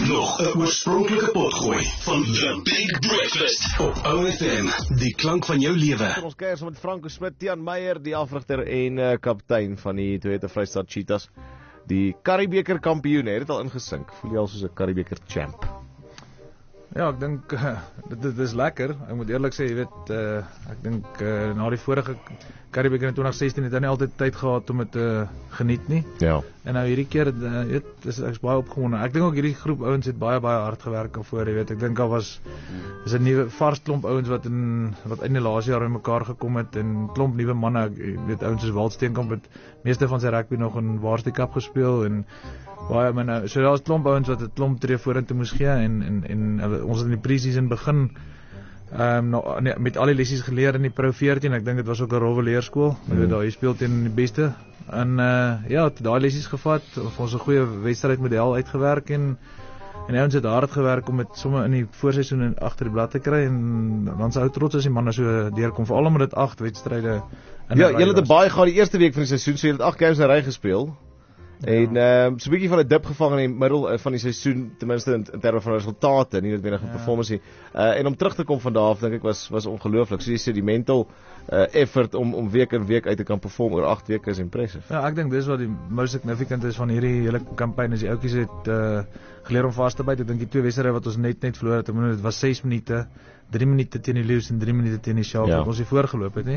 Nog 'n oorspronklike potgooi van The Big Breakfast op OFM. Die klank van jou lewe. Ons kuier saam met Franco Smit, Tiaan Meyer, die afrigter en kaptein van die Toyota Vrystaat Cheetahs. Die Curriebeeker kampioen, het dit al ingesink. Voel jy al soos 'n Curriebeeker champ? Ja, ek dink dit is lekker. Ek moet eerlik sê, jy weet, ek dink na die vorige Curriebeeker in 2016 het hy nie altyd tyd gehad om dit geniet nie. Ja. En nou hierdie keer, ek is baie opgewonde. Ek dink ook hierdie groep ouens het baie hard gewerk daarvoor, jy weet. Ek dink daar is 'n nuwe vars klomp ouens wat in die laaste jaar in mekaar gekom het en klomp nuwe manne, jy weet, ouens soos Walt Steenkamp het meeste van sy rugby nog in Varsity Cup gespeel en baie manne. So daar's klomp ouens wat 'n klomp tree vorentoe moes gee en ons het in die pre-season begin met al die lessies geleer in die Pro 14. Ek dink dit was ook 'n rowwe leerskool. Jy weet, daar jy speel teen die beste. En ja, daai lessies gevat, of ons 'n goeie wedstrydmodel uitgewerk en ons het hard gewerk om dit sommer in die voorseisoen en agter die blad te kry en dan sou trots as die manne so deurkom, veral omdat dit 8 wedstryde in Ja, julle het baie gehad die eerste week van die seisoen, so julle het 8 games in 'n ry gespeel. En so 'n bietjie van 'n dip gevang in die middel van die seisoen, ten minste in terme van resultate, nie noodwendig performance nie. En om terug te kom van daar af, dink ek was ongelooflik. So jy sê die mental effort om week in week uit te kan perform oor 8 weke is impressive. Ja, ek dink dis wat die most significant is van hierdie hele kampanje. Die ouetjies het geleer om vas te byt. Ek dink die 2 wedstryde wat ons net verloor het, dit was 6 minute, 3 minute teen die Lions en 3 minute teen die Sharks, wat ons hier voorgeloop het, nie.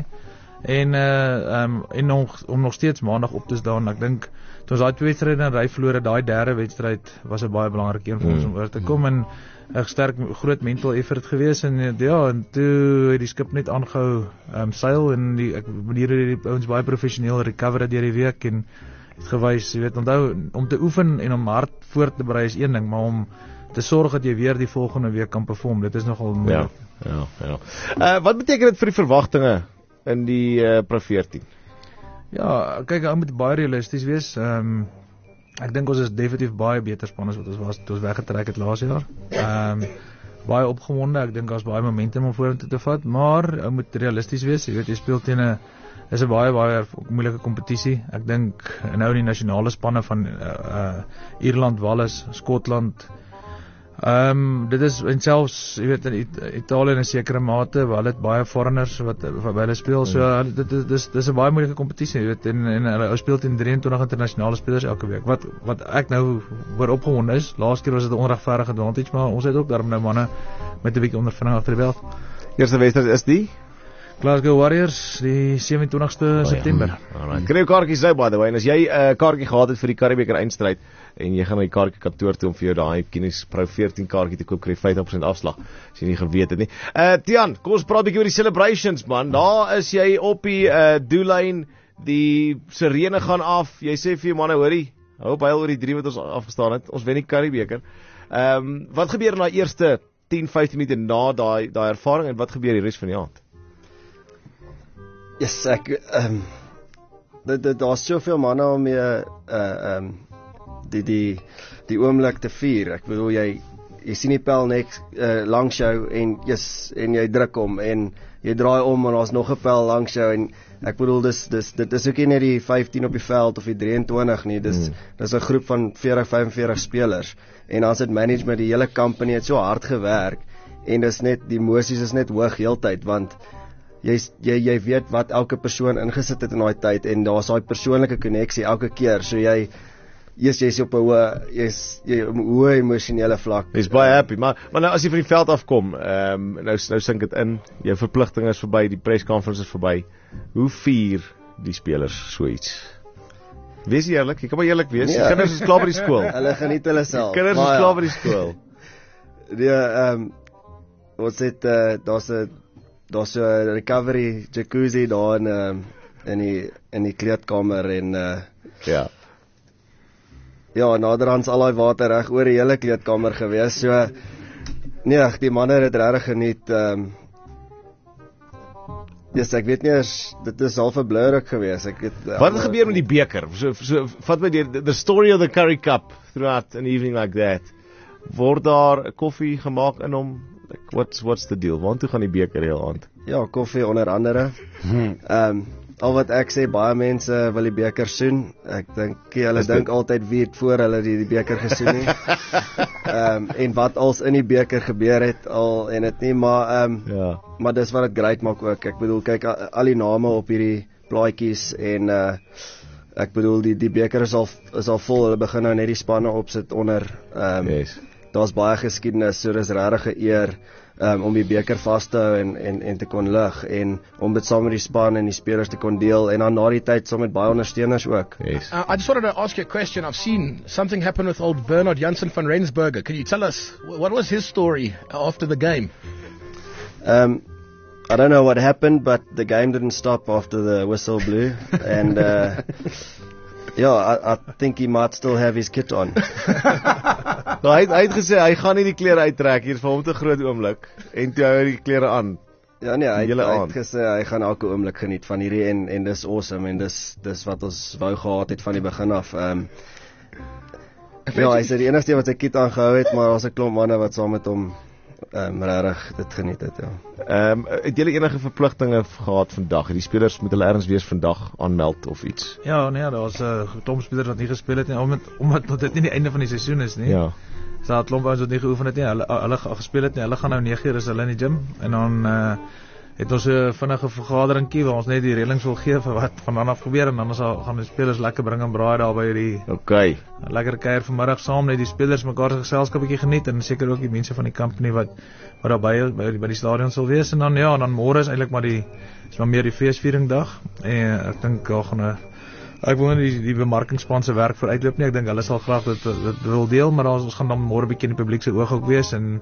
En om nog steeds maandag op te staan. Ek dink toe ons daai 2 wedstryde in ry verloor het, daai derde wedstryd was 'n baie belangrike een vir ons om oor te kom en 'n sterk groot mental effort gewees en ja, en toe het die skip net aangehou seil en ek manier het die ouens baie professioneel recover deur die week en het gewys, jy weet, onthou om te oefen en om hard voor te berei is een ding, maar om te sorg dat jy weer die volgende week kan perform, dit is nogal moeilik. Ja. Wat beteken dit vir die verwagtinge in die Pro 14? Ja, kyk, ou moet baie realisties wees. Ek dink ons is definitief baie beter span as wat ons was toe ons weggetrek het laas jaar. Baie opgewonde, ek dink daar's baie momentum om vorentoe te vat, maar ou moet realisties wees. Jy weet, jy speel teen 'n baie moeilike kompetisie. Ek dink nou die nasionale spanne van Ierland, Wales, Skotland. Dit is en selfs, jy weet, in Italië in 'n sekere mate, waar hulle het baie foreigners wat by hulle speel. So dis 'n baie moeilike kompetisie, jy weet, en hulle speel teen 23 internasionale spelers elke week. Wat ek nou oor opgewonde is, laas keer was dit 'n onregverdige advantage, maar ons het ook daarom nou manne met 'n bietjie ondervinding agter die belt. Eerste wedstryd is die Glasgow Warriors, die 27ste September. Kry jou kaartjies nou, by the way, en as jy 'n kaartjie gehad het vir die Curriebeeker eindstryd en jy gaan na die kaartjie kantoor toe om vir jou daai Guinness Pro 14 kaartjie te koop, kry jy 50% afslag as jy nie geweet het nie. Tiaan, kom ons praat 'n bietjie oor die celebrations, man. Daar is jy op die doellyn, die sirene gaan af. Jy sê vir jou manne, hoorie, hou op huil oor die 3 wat ons afgestaan het. Ons wen die Curriebeeker. Wat gebeur in daai eerste 10-15 minute na daai ervaring en wat gebeur die res van die aand? Yes, daar's soveel manne om die oomblik te vier. Ek bedoel, jy sien die pel net langs jou en jy druk hom en jy draai om en daar's nog 'n pel langs jou en ek bedoel dit is ook nie net die 15 op die veld of die 23 nie, dis 'n groep van 40-45 spelers en dan sit management, die hele company het so hard gewerk en dis net die emosies is net hoog heeltyd want jy weet wat elke persoon ingesit het in daai tyd en daar's daai persoonlike koneksie elke keer. So jy's op 'n hoë emosionele vlak. Jy's baie happy, maar nou as jy van die veld afkom, nou sink dit in. Jou verpligtinge is verby, die press conference is verby. Hoe vier die spelers so iets? Wees eerlik, jy kan maar eerlik wees. Die kinders is klaar by die skool. Hulle geniet hulle self. Die kinders is klaar by die skool. Ons het daar's 'n recovery jacuzzi daar in die kleedkamer en ja, naderhand al daai water reg oor die hele kleedkamer gewees. So nee, die manne het dit regtig geniet. Ek weet nie as dit is half 'n blur ook gewees. Wat het gebeur met die beker? So vat my deur the story of the Currie Cup throughout an evening like that. Word daar koffie gemaak in hom? What's the deal? Waartoe gaan die beker heel aand? Ja, koffie onder andere. Al wat ek sê, baie mense wil die beker soen. Ek dink hulle dink altyd wie het voor hulle die beker gesoen het. en wat als in die beker gebeur het al en dit nie, maar maar dis wat dit great maak ook. Ek bedoel, kyk al die name op hierdie plaatjies en ek bedoel die beker is al vol. Hulle begin nou net die spanne opsit onder. Yes. Daar's baie geskiedenis, so dis regtig 'n eer om die beker vas te hou en te kon lig en om dit saam met die span en die spelers te kon deel en dan na die tyd saam met baie ondersteuners ook. Yes. I just wanted to ask you a question. I've seen something happen with old Bernard Jansen van Rensburger. Can you tell us what was his story after the game? I don't know what happened, but the game didn't stop after the whistle blew and I think he might still have his kit on. Nou, hy het gesê hy gaan nie die klere uittrek, hier is vir hom te groot oomblik en toe hou hy die klere aan. Ja nee, hy het gesê hy gaan elke oomblik geniet van hierdie en dis awesome en dis wat ons wou gehad het van die begin af. Hy sê die enigste wat sy kit aangehou het, maar daar's 'n klomp manne wat saam met hom regtig dit geniet het, ja. Het julle enige verpligtinge gehad vandag? Die spelers moet hulle ergens weer vandag aanmeld of iets? Ja, nee, daar's 'n klomp spelers wat nie gespeel het nie, omdat dit nie die einde van die seisoen is nie. Ja. So 'n klomp ouens wat nie geoefen het nie, hulle gespeel het nie. Hulle gaan nou 9:00 is hulle in die gym en dan het ons 'n vinnige vergaderingkie waar ons net die reëlings wil gee vir wat vandaan af gebeur en dan gaan die spelers lekker bring en braai daar by die lekker kuier vanmiddag saam net die spelers mekaar se geselskap bietjie geniet en seker ook die mense van die company wat daar by die stadion sal wees en dan môre is eintlik maar is maar meer die feesviering dag en ek dink daar gaan ek wil nie die bemarkingspan se werk vir uitloop nie. Ek dink hulle sal graag dit wil deel, maar ons gaan dan môre bietjie in die publiek se oog ook wees en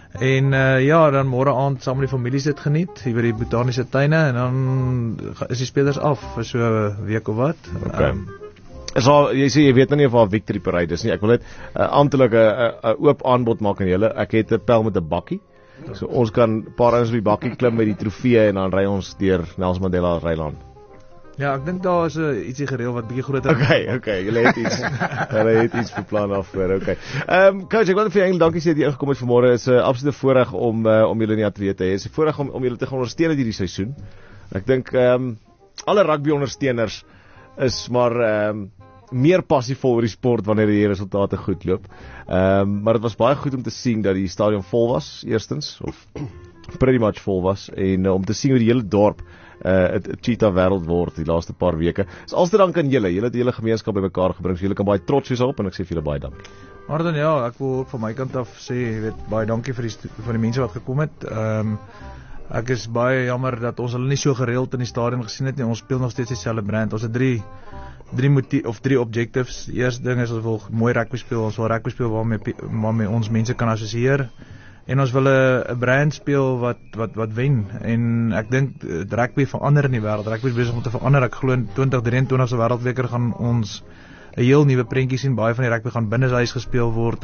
dan môre aand saam met die families dit geniet hier by die botaniese tuine en dan is die spelers af vir so 'n week of wat. Okay. Jy sê jy weet nou nie of haar victory parade is nie. Ek wil net amptelik 'n oop aanbod maak aan julle. Ek het 'n pel met 'n bakkie. So ons kan 'n paar ouens op die bakkie klim met die trofee en dan ry ons deur Nelson Mandela Rylaan. Ja, ek dink daar is ietsie gereël wat bietjie groter. Okay, julle het iets. Hulle het iets beplan af voor. Okay. Coach, ek wil vir julle dankie sê dat jy ingekom het vanmôre. Is 'n absolute voorreg om julle in die ateljee te hê. Is 'n voorreg om julle te gaan ondersteun hierdie seisoen. Ek dink alle rugby ondersteuners is maar meer passievol oor die sport wanneer die resultate goed loop. Maar dit was baie goed om te sien dat die stadion vol was eerstens of pretty much vol was en om te sien hoe die hele dorp 'n cheetah wêreld word die laaste paar weke. Is alste dank aan julle. Julle het die hele gemeenskap bymekaar gebring. So julle kan baie trots wees op en ek sê vir julle baie dankie. Maar dan ja, ek wil ook van my kant af sê, jy weet, baie dankie vir die mense wat gekom het. Ek is baie jammer dat ons hulle nie so gereeld in die stadion gesien het nie. Ons speel nog steeds dieselfde brand. Ons het drie objectives. Die eerste ding is ons wil mooi rugby speel. Ons wil rugby speel waarmee ons mense kan assosieer. En ons wil 'n brand speel wat wen. En ek dink rugby verander in die wêreld. Rugby is besig om te verander. Ek glo in 2023 se wêreldbeker gaan ons 'n heel nuwe prentjie sien. Baie van die rugby gaan binne huis gespeel word.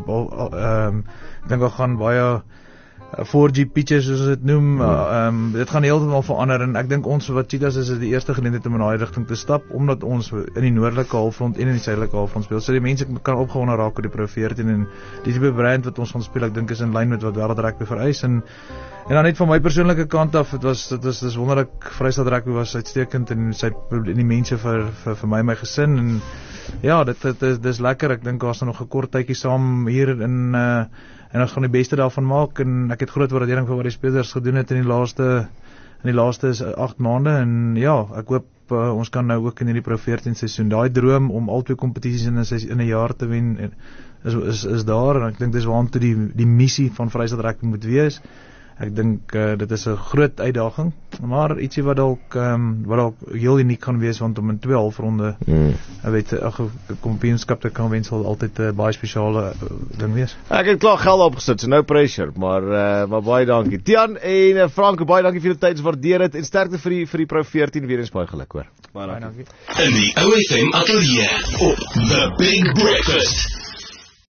Ek dink ons gaan baie 4G pitches soos dit noem. Dit gaan heeltemal verander en ek dink ons wat Cheetahs is die eerste geleentheid om in daai rigting te stap omdat ons in die noordelike halfrond en in die suidelike halfrond speel. So die mense kan opgewonde raak oor die Pro 14 en die tipe brand wat ons gaan speel. Ek dink is in lyn met wat wêreld rugby vereis en dan net van my persoonlike kant af, dis wonderlik. Vrystaat Rugby was uitstekend en die mense vir my gesin en ja, dis lekker. Ek dink daar's nog 'n kort tydjie saam hier en ons gaan die beste daarvan maak en ek het groot waardering vir wat die spelers gedoen het in die laaste 8 maande en ja, ek hoop ons kan nou ook in hierdie Pro 14 seisoen daai droom om albei kompetisies in 'n jaar te wen is daar en ek dink dis waartoe die missie van Vrystaat Rugby moet wees. Ek dink dit is 'n groot uitdaging, maar ietsie wat dalk heel uniek kan wees want om in 2 halfronde kampioenskap te kan wen sal altyd 'n baie spesiale ding wees. Ek het klaar geld opgesit, so no pressure, maar baie dankie. Tiaan en Franco, baie dankie vir julle tyd, waardeer dit en sterkte vir die Pro 14 weer eens baie geluk hoor. Baie dankie. In die OFM ateljee op The Big Breakfast.